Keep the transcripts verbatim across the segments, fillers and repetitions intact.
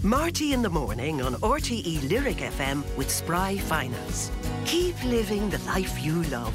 Marty in the morning on R T E Lyric F M with Spry Finance. Keep living the life you love.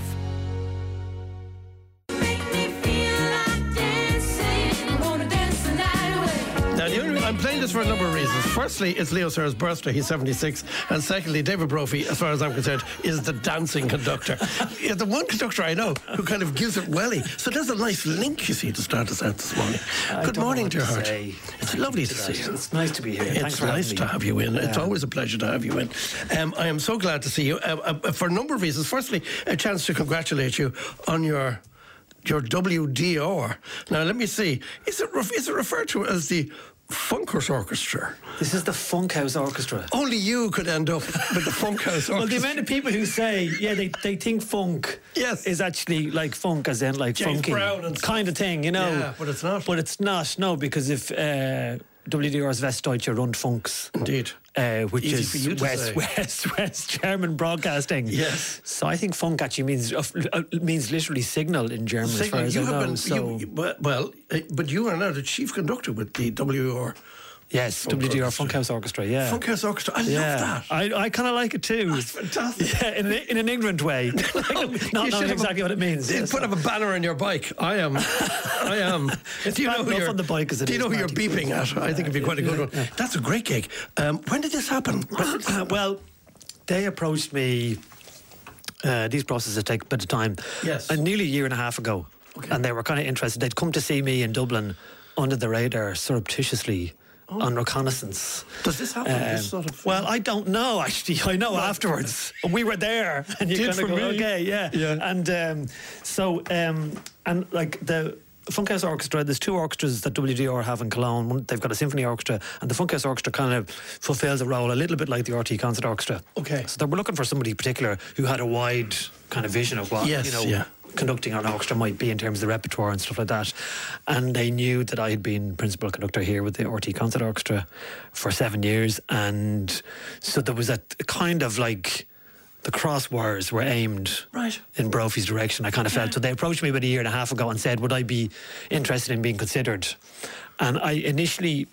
Now, the only, I'm playing this for a number of reasons. Firstly, it's Leo Sayr's birthday, he's seventy-six. And secondly, David Brophy, as far as I'm concerned, is the dancing conductor. You're the one conductor I know who kind of gives it welly. So there's a nice link, you see, to start us out this morning. I Good morning, dear heart. Say. It's lovely to see you. It's nice to be here. It's Thanks for nice having to me. have you in. Yeah. It's always a pleasure to have you in. Um, I am so glad to see you uh, uh, for a number of reasons. Firstly, a chance to congratulate you on your your W D R. Now, let me see. Is it ref- is it referred to as the Funkhouse Orchestra? This is the Funkhouse Orchestra. Only you could end up with the Funkhouse Orchestra. Well, the amount of people who say, yeah, they, they think funk Yes. is actually like funk, as in like James funky Brown and stuff. kind of thing, you know. Yeah, but it's not. But it's not, no, because if uh, W D R's Westdeutsche Rundfunks, Indeed. uh, which Easy for you is to West, say. West West German broadcasting. Yes. So I think funk actually means uh, uh, means literally signal in German, as far Signal, as you I have know. been, so you, well, well, uh, but you are now the chief conductor with the W R. yes, Funk W D R Orchestra. Funkhouse Orchestra. Yeah. Funkhouse Orchestra. I Yeah, love that. I, I kind of like it too. That's fantastic. Yeah, in an, in an ignorant way, not You knowing should have exactly a- what it means. You Yeah, put so- up a banner on your bike. I am. I am. It's do you bad know who enough you're on the bike as it Do you is, know who you're Marty. beeping at? I think it'd be quite a good one. That's a great gig. Um, when did this happen? Uh, well, they approached me. Uh, these processes take a bit of time. Yes. Uh, nearly a year and a half ago, Okay. and they were kind of interested. They'd come to see me in Dublin under the radar, surreptitiously. On reconnaissance. Does this happen? Um, this sort of. well, I don't know actually. I know afterwards. We were there, and you Did kind for of go, me. okay, yeah, Yeah. And um, so, um, and like the Funkhouse Orchestra, there's two orchestras that W D R have in Cologne. One, they've got a symphony orchestra, and the Funkhouse Orchestra kind of fulfills a role a little bit like the R T Concert Orchestra. Okay. So they were looking for somebody particular who had a wide kind of vision of what Yes, you know. yeah. Conducting an orchestra might be in terms of the repertoire and stuff like that. And they knew that I had been principal conductor here with the R T Concert Orchestra for seven years. And so there was a kind of like the crosswires were aimed Right. in Brophy's direction, I kind of felt. So they approached me about a year and a half ago and said, would I be interested in being considered? And I initially...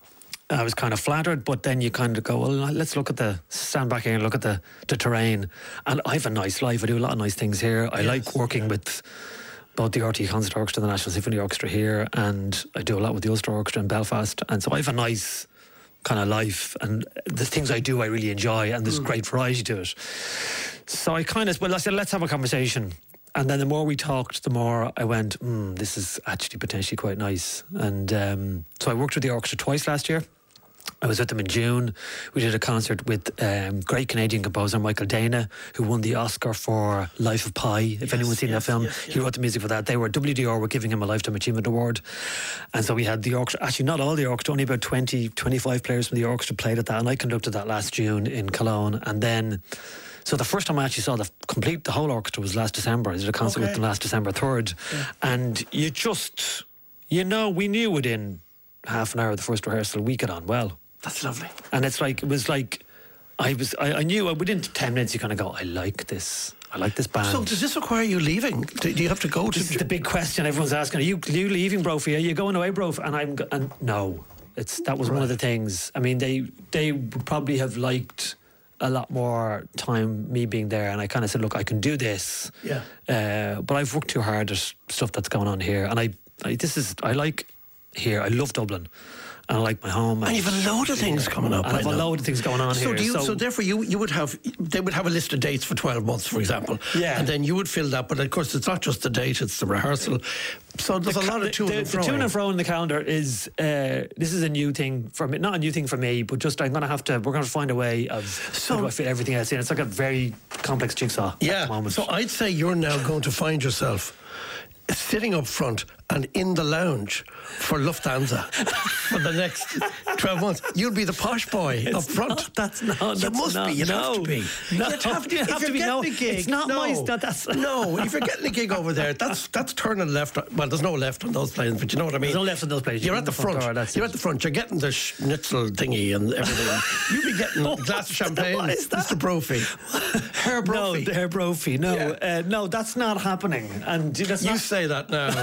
I was kind of flattered, but then you kind of go, well, let's look at the, stand back here and look at the, the terrain. And I have a nice life. I do a lot of nice things here. I Yes, like working yeah. with both the R T Concert Orchestra and the National Symphony Orchestra here. And I do a lot with the Ulster Orchestra in Belfast. And so I have a nice kind of life. And the things I do, I really enjoy. And there's great variety to it. So I kind of, well, I said, let's have a conversation. And then the more we talked, the more I went, mm, this is actually potentially quite nice. And um, so I worked with the orchestra twice last year. I was with them in June. We did a concert with um, great Canadian composer Michael Dana, who won the Oscar for Life of Pi. If anyone's seen yes, that film, yes, he yeah. wrote the music for that. They were, W D R were giving him a Lifetime Achievement Award. And so we had the orchestra, actually not all the orchestra, only about twenty, twenty-five players from the orchestra played at that. And I conducted that last June in Cologne. And then... So the first time I actually saw the complete, the whole orchestra was last December. I did a concert Okay. with them last December third. Yeah. And you just, you know, we knew within half an hour of the first rehearsal, we got on well. That's lovely. And it's like, it was like, I was, I, I knew within ten minutes you kind of go, I like this. I like this band. So does this require you leaving? Do do you have to go to... This is the big question everyone's asking. Are you, are you leaving, Brophy? Are you going away, Brophy? And I'm, go- and no. It's, that was one of the things. I mean, they, they would probably have liked a lot more time me being there, and I kind of said, look, I can do this. Yeah. Uh, but I've worked too hard at stuff that's going on here, and I, I this is I like here. I love Dublin, and I like my home. And you've a load of things coming up. And I I've a know. load of things going on So here. do you, so, therefore you, you would have, they would have a list of dates for twelve months, for example. Yeah. And then you would fill that, but of course it's not just the date, it's the rehearsal. So there's a lot of to the, and the fro. to and fro in the calendar is uh, this is a new thing for me, not a new thing for me, but just I'm going to have to. We're going to find a way of So- how do I fit everything else in. It's like a very complex jigsaw at Yeah, the moment. so I'd say you're now going to find yourself sitting up front and in the lounge for Lufthansa for the next twelve months. You'll be the posh boy up front. Not- that's not. You that's must not, be. You'd no, have to be. No, You'd have to, you if have you're to be. No, getting a gig, it's not no. my. That, that's No, if you're getting a gig over there, that's that's turning left. Well, there's no left on those planes, but you know what I mean. There's no left on those planes. You're You're at the in the front front. door, that's You're it. at the front. You're getting the schnitzel thingy and everything. You'll be getting a glass of champagne, What is that? Mister Brophy. Herr Brophy. No, Herr Brophy. No, Yeah. uh, no, that's not happening. And that's You not. say that now.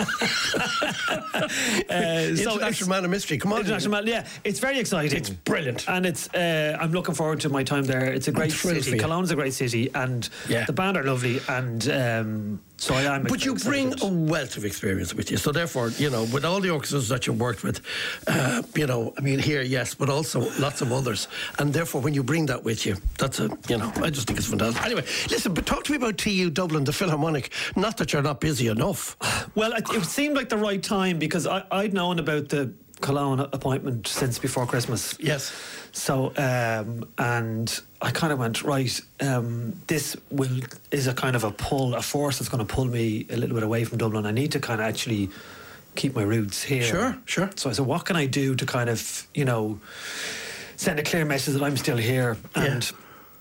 Uh, so International Man of Mystery. Come on. International Man, yeah, it's very exciting. It's brilliant. And it's uh, I'm looking forward to my time there. It's a great city. Cologne's a great city, and yeah. the band are lovely, and um, so I am. But you bring a wealth of experience with you, so therefore, you know, with all the orchestras that you've worked with, uh, you know, I mean, here, yes, but also lots of others, and therefore, when you bring that with you, that's a, you know, I just think it's fantastic. Anyway, listen, but talk to me about T U Dublin, the Philharmonic. Not that you're not busy enough. Well, it, it seemed like the right time because I, I'd known about the Cologne appointment since before Christmas. Yes. So, um, and I kind of went, right, um, this will is a kind of a pull, a force that's going to pull me a little bit away from Dublin. I need to kind of actually keep my roots here. Sure, sure. So I said, what can I do to kind of, you know, send a clear message that I'm still here? And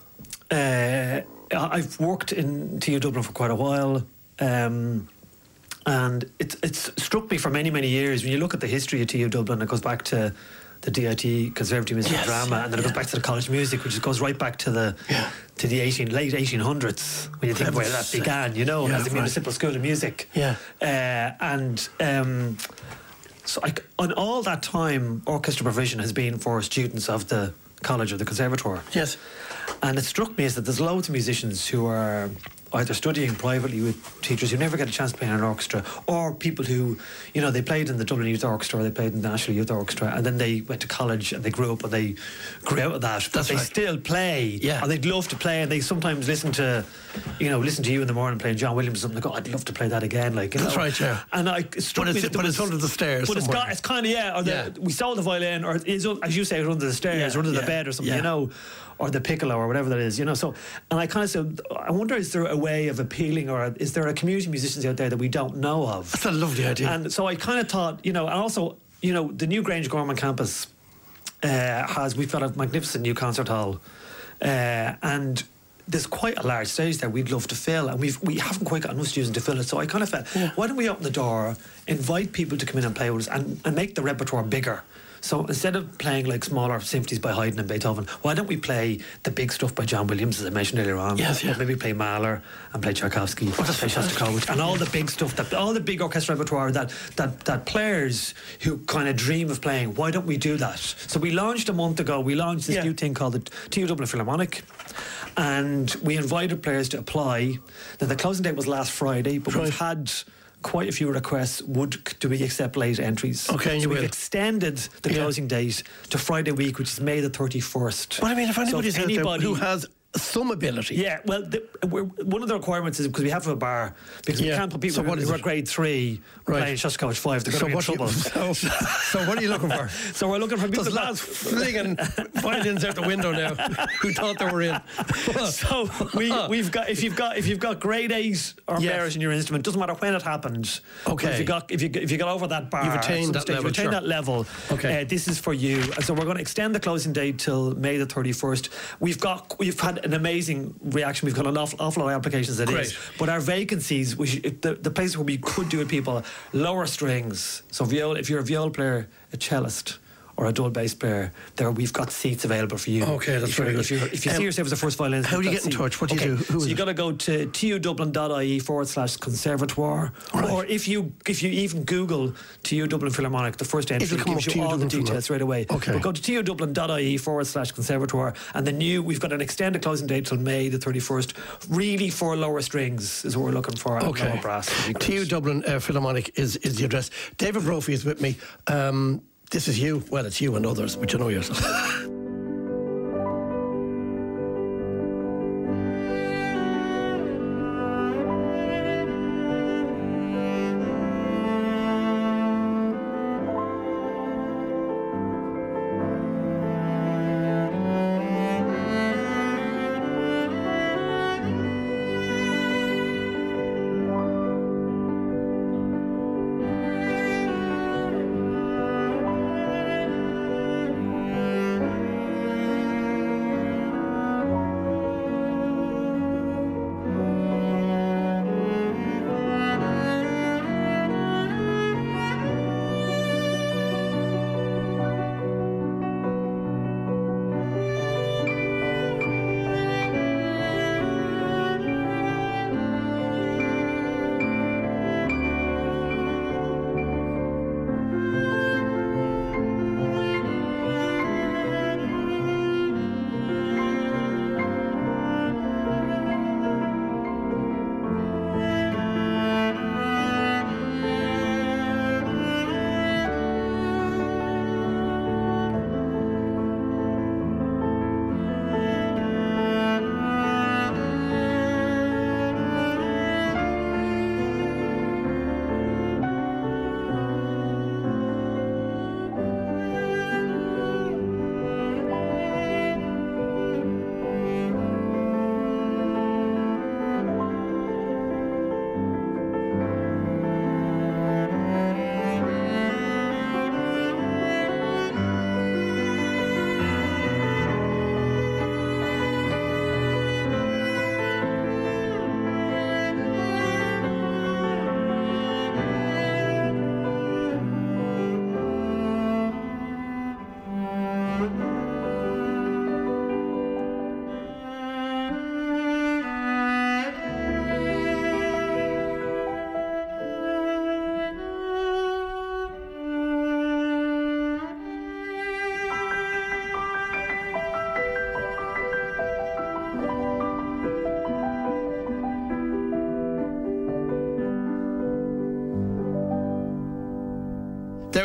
yeah. uh, I've worked in T U Dublin for quite a while. Um, and it's it's struck me for many, many years. When you look at the history of T U Dublin, it goes back to the D I T, Conservative Music yes, and Drama, yeah, and then it yeah. goes back to the College of Music, which goes right back to the yeah. to the eighteen, late eighteen hundreds, when you think where that began, you know, yeah, as the right. Municipal School of Music. Yeah. Uh, and um, so I, on all that time, orchestra provision has been for students of the College or the Conservatoire. Yes. And it struck me as that there's loads of musicians who are either studying privately with teachers who never get a chance to play in an orchestra, or people who, you know, they played in the Dublin Youth Orchestra, or they played in the National Youth Orchestra, and then they went to college and they grew up and they grew out of that. But That's they right. still play, yeah. and they'd love to play, and they sometimes listen to, you know, listen to you in the morning playing John Williams or something. Like, oh, I'd love to play that again. Like, you That's know? right, yeah. And I, it struck but me it's, that there but was, it's under the stairs. But it's, got, it's kind of, yeah, or the, yeah. we sold the violin, or it's, as you say, it's under the stairs, Yeah, or under yeah, the bed or something, yeah. you know, or the piccolo or whatever that is, you know. So, and I kind of said, I wonder, is there a way of appealing, or is there a community of musicians out there that we don't know of? That's a lovely idea. And so I kind of thought, you know, and also, you know, the new Grange Gorman campus uh, has, we've got a magnificent new concert hall, uh, and there's quite a large stage there we'd love to fill, and we've we haven't quite got enough students to fill it. So I kind of felt, yeah. why don't we open the door, invite people to come in and play with us, and, and make the repertoire bigger? So instead of playing like smaller symphonies by Haydn and Beethoven, why don't we play the big stuff by John Williams, as I mentioned earlier on? Yes, yeah. Or maybe play Mahler and play Tchaikovsky, oh, play Shostakovich, and all the big stuff, that all the big orchestra repertoire that that that players who kind of dream of playing. Why don't we do that? So we launched a month ago. We launched this yeah. new thing called the T U Dublin Philharmonic, and we invited players to apply. Then the closing date was last Friday, but right. we've had quite a few requests. Would do we accept late entries? Okay, so you we've will. extended the Yeah. closing date to Friday week, which is May the thirty-first. But I mean, if anybody's so if out there anybody who has some ability. Yeah, well, the, we're, one of the requirements is because we have a bar, because Yeah. we can't put people So who, what is who are it? grade three Right. playing Shostakovich five. They're So going to be in what, trouble. you, so, so what are you looking for? So we're looking for people Those that- lads flinging violins out the window now who thought they were in. So we, we've got if you've got if you've got grade eight or Yes. better in your instrument, doesn't matter when it happened. Okay. But if you got if you if you got over that bar, You've attained at some that stage, level, you've attained sure. that level. Okay. Uh, this is for you. And so we're going to extend the closing date till May the thirty-first. We've got we've had an amazing reaction. We've got an awful, awful lot of applications. It Great. is, but our vacancies, we should, the the places where we could do it, people lower strings. So viola, if you're a viola player, a cellist, or a dual bass player, there we've got seats available for you. Okay, that's if very you're- good. If, you're, if you Um, see yourself as a first violinist, how do you that's get in seat. touch? What do you Okay, do? Who so is you it? got to go to tudublin.ie forward slash conservatoire, Right. or if you if you even Google T U Dublin Philharmonic, the first entry It'll come gives up you T U all the Dublin details right away. Okay. But go to tudublin.ie forward slash conservatoire, and the new we've got an extended closing date till May the thirty-first. Really for lower strings is what we're looking for. and Okay. lower brass. T U Dublin uh, Philharmonic is, is the address. David Brophy is with me. Um, this is you. Well, it's you and others, but you know yourself.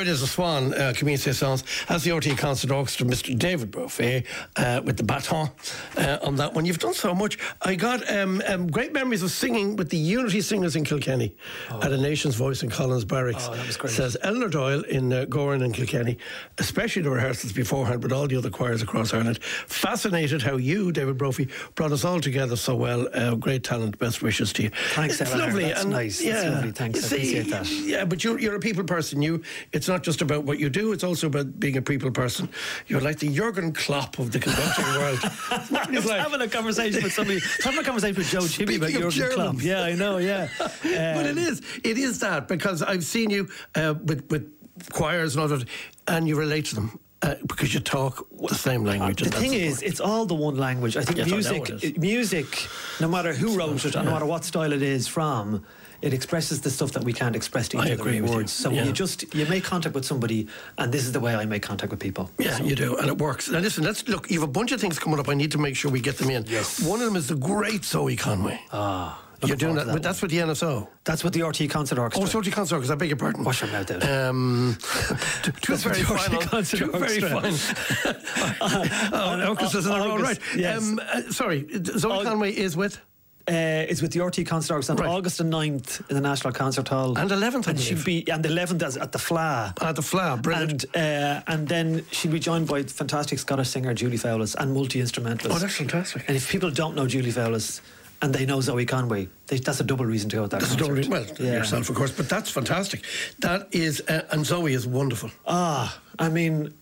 it is, a Swan, uh, Community Saisons, as the R T E Concert Orchestra, Mister David Brophy, uh, with the baton uh, on that one. You've done so much. I got um, um, great memories of singing with the Unity Singers in Kilkenny oh. at A Nation's Voice in Collins Barracks. Oh, that was great. Says Eleanor Doyle in uh, Goran and Kilkenny, especially the rehearsals beforehand with all the other choirs across Ireland. Fascinated how you, David Brophy, brought us all together so well. Uh, great talent. Best wishes to you. Thanks, it's Eleanor. lovely. That's and nice. Yeah, That's lovely. Thanks. you I see, appreciate that. Yeah, but you're, you're a people person. You, it's not just about what you do, it's also about being a people person. You're like the Jurgen Klopp of the conducting world. I was like, having a conversation with somebody, having a conversation with Joe Chibby about Jurgen Klopp. Yeah, I know, yeah. Um, but it is, it is that, because I've seen you uh, with, with choirs and all that, and you relate to them. Uh, because you talk the same language. Uh, the thing is, it's all the one language. I think yes, music, I know music, no matter who wrote it, and no matter what style it is from, it expresses the stuff that we can't express to each I other agree in with words. you. So yeah. you just you make contact with somebody, and this is the way I make contact with people. Yeah, so. you do, and it works. Now listen, let's look. You have a bunch of things coming up. I need to make sure we get them in. Yes. One of them is the great Zoe Conway. Ah. You're doing that, that but that's with the N S O. That's with the R T E Concert Orchestra. Oh, it's R T E Concert Orchestra, I beg your pardon. Wash your mouth out. Um, two two That's very with the R T E fine. Concert Two very Orchestra. fine. oh, orchestras in a row, right. Yes. Um, uh, sorry, Zoe Aug- Conway is with? Uh, it's with the R T E Concert Orchestra on Right. August the ninth in the National Concert Hall. And eleventh, I And she'll believe. be, and the eleventh is at the Fla. At the Fla, brilliant. And, uh, and then she'll be joined by fantastic Scottish singer Julie Fowlis and multi-instrumentalist. Oh, that's fantastic. And if people don't know Julie Fowlis and they know Zoe Conway, they, that's a double reason to go at that That's a concert. double, well, Yeah. yourself, of course, but that's fantastic. That is, uh, and Zoe is wonderful. Ah, I mean,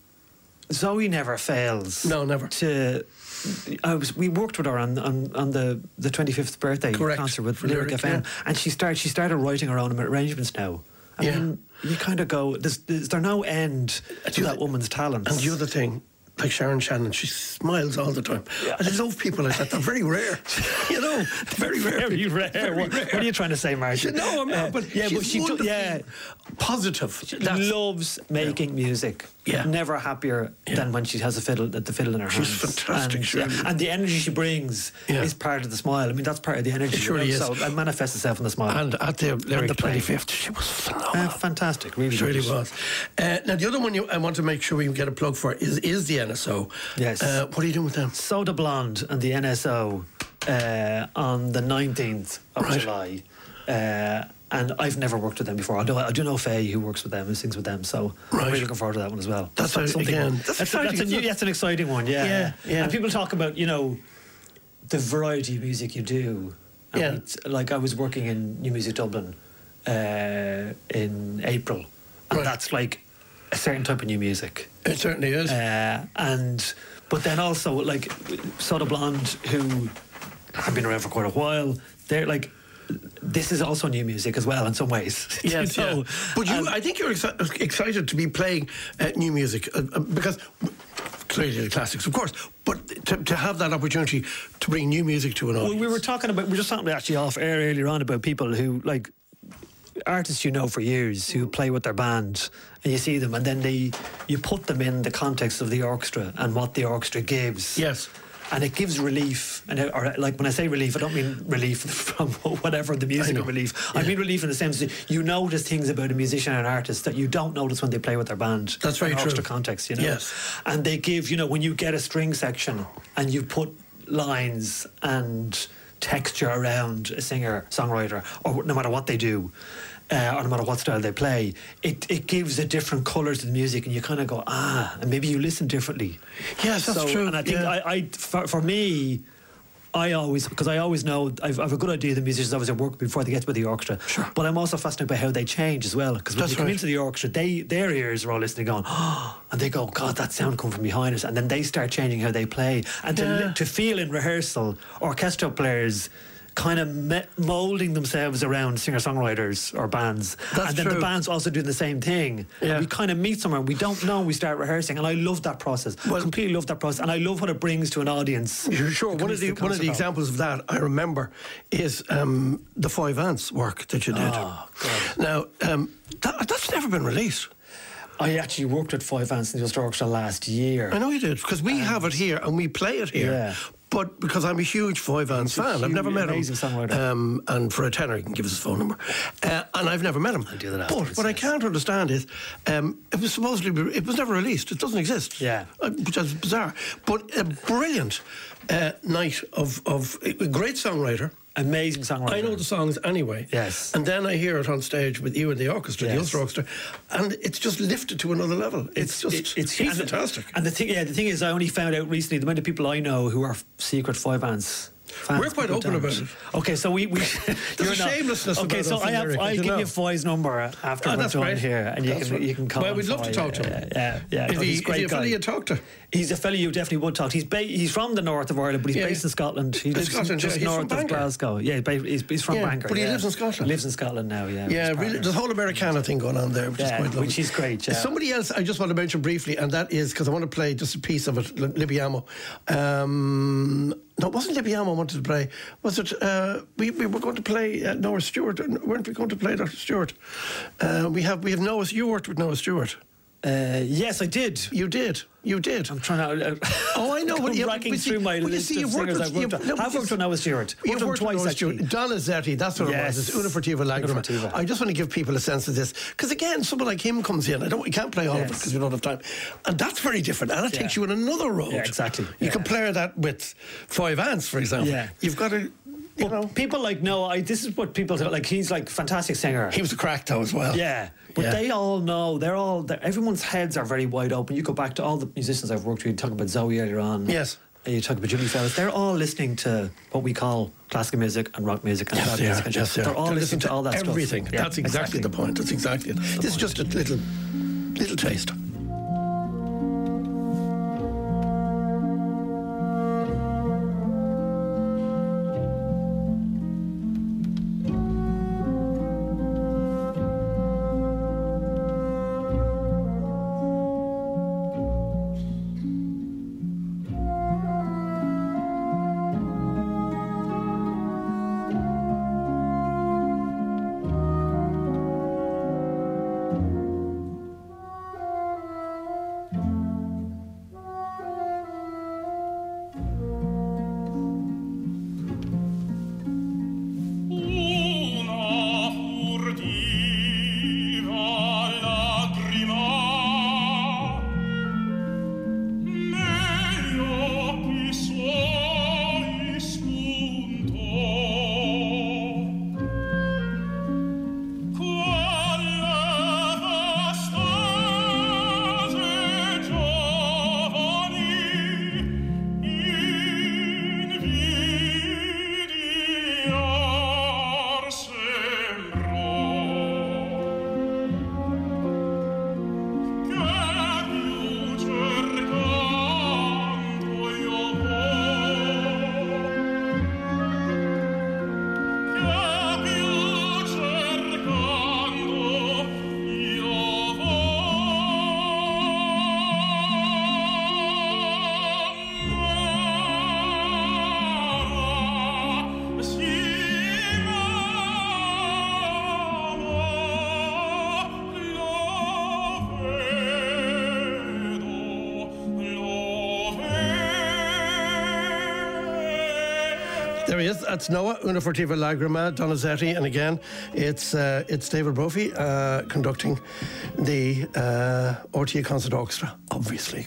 Zoe never fails. No, never. To, I was, we worked with her on, on, on the, the twenty-fifth birthday Correct. concert with For Lyric, Lyric, F M, yeah. and she started she started writing her own arrangements now. I Yeah. mean, you kind of go, there's, is there no end to you- that woman's talents? And the other thing, like Sharon Shannon, she smiles all the time. Yeah. I love people like that. They're very rare. You know, very rare. Very people. rare. Very what, rare. what are you trying to say, Martin? No, I'm not. Uh, but yeah, she's but she do, wonderfully yeah, positive. she That's- loves making music. Yeah. Never happier Yeah. than when she has a fiddle, the fiddle in her She's hands. fantastic, And, she yeah, really- and the energy she brings Yeah. is part of the smile. I mean, that's part of the energy. It surely you know, is. So it manifests itself in the smile. And at the Lyric the playing. twenty-fifth, she was phenomenal. Uh, fantastic, really. She really good. was. Uh, now, the other one you, I want to make sure we get a plug for is, is the N S O. Yes. Uh, what are you doing with them? Soda Blonde and the N S O uh, on the nineteenth of Right. July. Uh, and I've never worked with them before. I do, I do know Faye, who works with them, who sings with them. So Right. I'm really looking forward to that one as well. That's So a- something- again, that's that's, exciting, that's, a new, isn't it? that's an exciting one, yeah. Yeah, yeah. And people talk about, you know, the variety of music you do. And Yeah. it's- like I was working in New Music Dublin uh, in April. And Right. that's like a certain type of new music. It certainly is. Uh, and but then also like Soda Blonde, who have been around for quite a while, they're like this is also new music as well in some ways. Yes, you know? yeah. But you, And- I think you're exci- excited to be playing uh, new music uh, uh, because clearly the classics, of course, but to, to have that opportunity to bring new music to an well, audience. we were talking about we were just talking actually off air earlier on about people who like artists you know for years who play with their band and you see them and then they you put them in the context of the orchestra and what the orchestra gives. Yes. And it gives relief, and it, or like when I say relief, I don't mean relief from whatever the musical know. relief. Yeah. I mean relief in the sense that you notice things about a musician and an artist that you don't notice when they play with their band. That's very in an true. orchestra context, you know. Yes. And they give, you know, when you get a string section and you put lines and texture around a singer, songwriter, or no matter what they do. Uh, or no matter what style they play, it, it gives a different colour to the music, and you kind of go, ah, and maybe you listen differently. Yes, that's So- true. And I think yeah. I, I for, for me, I always, because I always know, I've, I've a good idea of the musicians obviously work before they get to the orchestra. Sure. But I'm also fascinated by how they change as well. Because when That's you come right. into the orchestra, they their ears are all listening, going, oh, and they go, God, that sound come from behind us. And then they start changing how they play. And to, Yeah. li- to feel in rehearsal, orchestral players kind of me- moulding themselves around singer-songwriters or bands. That's and then true. the band's also doing the same thing. Yeah. And we kind of meet somewhere, we don't know, we start rehearsing. And I love that process. I Well- completely love that process. And I love what it brings to an audience. Sure, sure. who One of comes the to one of concert the hall. examples of that I remember is um, the Five Ants work that you did. Oh, God. Now um, that, that's never been released. I actually worked with Five Ants in the Ulster Orchestra last year. I know you did because we have it here and we play it here. Yeah. but because I'm a huge Foy Vance fan, huge, I've never met him. amazing songwriter. Um, and for a tenner, he can give us his phone number. Uh, and I've never met him. I'll do that But afterwards, what I yes. can't understand is, um, it was supposedly, it was never released. It doesn't exist. Yeah. Uh, which is bizarre. But a brilliant uh, night of, of a great songwriter. Amazing songwriter. I know the songs anyway. Yes. And then I hear it on stage with you and the orchestra, the Yes. Ulster Orchestra, and it's just lifted to another level. It's, just, it- it's he's and the- fantastic. And the thing, yeah, the thing is, I only found out recently the amount of people I know who are secret Foy Vance fans. We're quite people open don't. about it. Okay, so we, we There's a shamelessness Okay, about so us I in have, Lyric, I'll as you give know. you Foy's number after Oh, we're that's done great. here, and you That's can right. you can call. Well, on we'd love to Foy. talk to yeah, him. Yeah, yeah. Is no, he, he's a is great he a guy. fellow you talk to? He's a fellow you definitely would talk to. He's ba- he's from the north of Ireland, but he's Yeah, based yeah. in Scotland. He lives Scotland, just yeah. He's north from of Bangor. Glasgow. Yeah, ba- he's, he's from Yeah, Bangor. but he yeah. lives in Scotland. Lives in Scotland now. Yeah. with Yeah, his really, partner. there's a whole Americana thing going on there, which Yeah, is quite lovely. which is great, yeah. Somebody else I just want to mention briefly, and that is because I want to play just a piece of it, Li- Libiamo. Um, no, it wasn't Libiamo I wanted to play. Was it? Uh, we, we were going to play uh, Noah Stewart, weren't we going to play Doctor Stewart? Uh, we have we have Noah. You worked with Noah Stewart. Uh, yes, I did. You did. You did. I'm trying to. Uh, Oh, I know. I'm Well, yeah, racking but see- through my well, you list see, of you've worked singers with- I've worked you've- on. no, but I've you- worked with Noah Stewart. You've Worked on worked with twice Noah actually. Stewart. Donizetti, that's what Yes. it was. It's Una Furtiva Lagrima. Furtiva. I just want to give people a sense of this. Because again, someone like him comes in. I don't. We can't play all of it Yes. because we don't have time. And that's very different. And that takes Yeah. you in another road. Yeah, exactly. You Yeah. compare that with Foy Vance, for example. Yeah. You've got to, you But know. people like Noah. I, this is what people like. He's like fantastic singer. He was a crack though as well. Yeah, but Yeah. they all know. They're all. They're, everyone's heads are very wide open. You go back to all the musicians I've worked with. You talk about Zoe earlier on. Yes. Uh, You talk about Jimmy Fellas. They're all listening to what we call classical music and rock music and Yes, pop they music. are. and Yes, shit. they are. They're all They listening listen to all that everything. stuff. Yeah, That's exactly, the point. That's exactly it. This is just a little, little taste. Una furtiva lagrima negli occhi suoi spuntò. Quelle vastose giovani invidiar sembrò. Che più cercando io vo, che più cercando io vo. Si There he is. That's Noah, Una Furtiva Lagrima, Donizetti, and again, it's uh, it's David Brophy uh, conducting the uh, R T E Concert Orchestra, obviously.